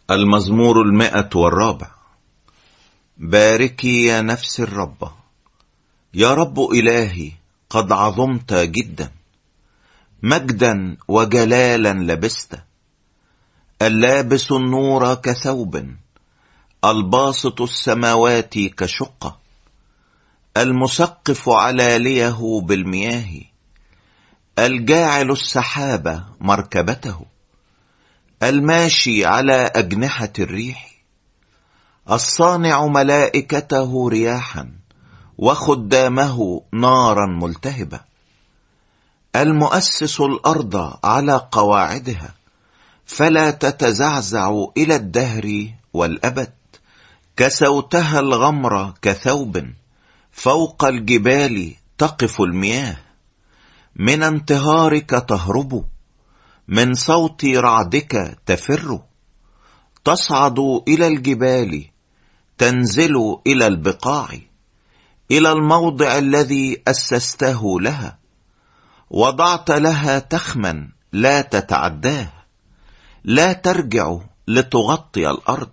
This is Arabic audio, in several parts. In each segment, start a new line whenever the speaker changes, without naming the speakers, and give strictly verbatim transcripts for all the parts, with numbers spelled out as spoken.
المزمور المائة والرابع. باركي يا نفس الرب. يا رب إلهي، قد عظمت جدا، مجدا وجلالا لبست. اللابس النور كثوب، الباسط السماوات كشقة، المسقف علاليه بالمياه، الجاعل السحاب مركبته، الماشي على أجنحة الريح، الصانع ملائكته رياحا وخدامه نارا ملتهبة، المؤسس الأرض على قواعدها فلا تتزعزع إلى الدهر والأبد. كسوتها الغمر كثوب، فوق الجبال تقف المياه، من انتهارك تهرب، من صوت رعدك تفر. تصعد إلى الجبال، تنزل إلى البقاع، إلى الموضع الذي أسسته لها، وضعت لها تخما لا تتعداه، لا ترجع لتغطي الأرض.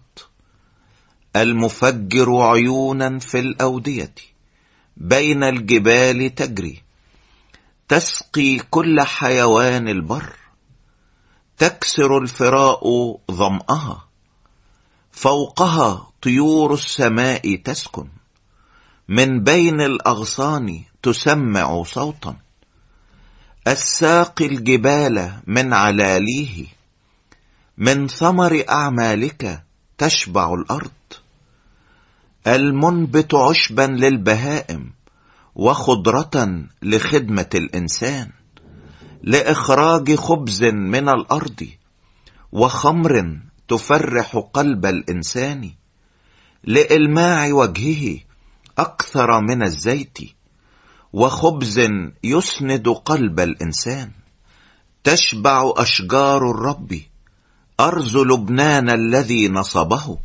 المفجر عيونا في الأودية، بين الجبال تجري، تسقي كل حيوان البر، تكسر الفراء ظمأها، فوقها طيور السماء تسكن، من بين الأغصان تسمع صوتا. الساقي الجبال من علاليه، من ثمر أعمالك تشبع الأرض. المنبت عشبا للبهائم، وخضرة لخدمة الإنسان، لإخراج خبز من الأرض، وخمر تفرح قلب الإنسان، لإلماع وجهه أكثر من الزيت، وخبز يسند قلب الإنسان. تشبع أشجار الرب، أرز لبنان الذي نصبه،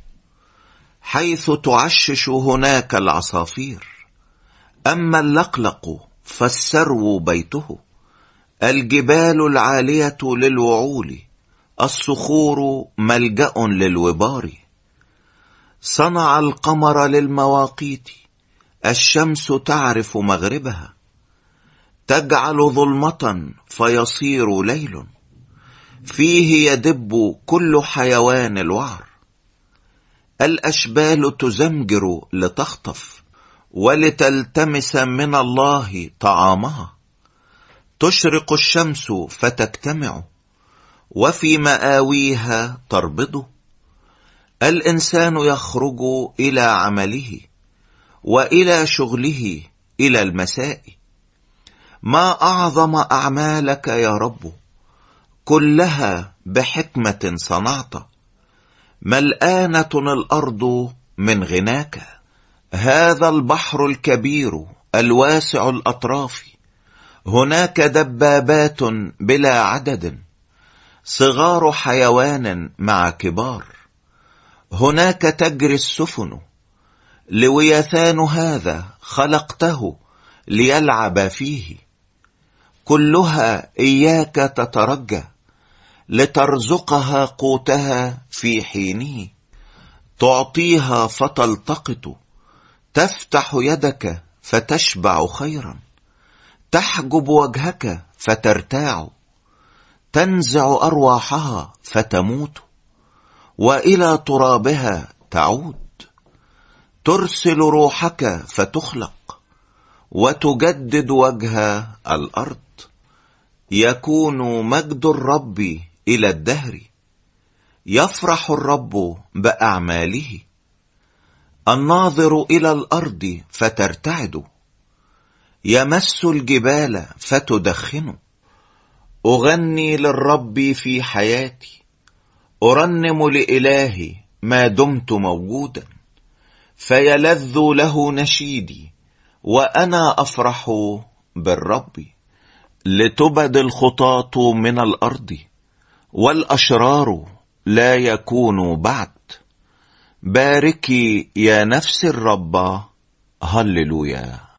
حيث تعشش هناك العصافير. أما اللقلق فالسرو بيته، الجبال العالية للوعول، الصخور ملجأ للوبار. صنع القمر للمواقيت، الشمس تعرف مغربها، تجعل ظلمة فيصير ليل، فيه يدب كل حيوان الوعر. الأشبال تزمجر لتخطف، ولتلتمس من الله طعامها. تشرق الشمس فتجتمع، وفي مآويها تربض. الإنسان يخرج إلى عمله، وإلى شغله إلى المساء. ما أعظم أعمالك يا رب، كلها بحكمة صنعت، ملآنة الأرض من غناك. هذا البحر الكبير الواسع الأطراف، هناك دبابات بلا عدد، صغار حيوان مع كبار. هناك تجري السفن، لويثان هذا خلقته ليلعب فيه. كلها إياك تترجى، لترزقها قوتها في حينه. تعطيها فتلتقط، تفتح يدك فتشبع خيرا، تحجب وجهك فترتاع، تنزع أرواحها فتموت، وإلى ترابها تعود. ترسل روحك فتخلق، وتجدد وجه الأرض. يكون مجد الرب إلى الدهر، يفرح الرب بأعماله. الناظر إلى الأرض فترتعد، يمس الجبال فتدخن. أغني للرب في حياتي، أرنم لإلهي ما دمت موجودا. فيلذ له نشيدي، وأنا أفرح بالرب. لتبد الخطاة من الأرض، والأشرار لا يكونوا بعد. باركي يا نفس الرب. هللويا.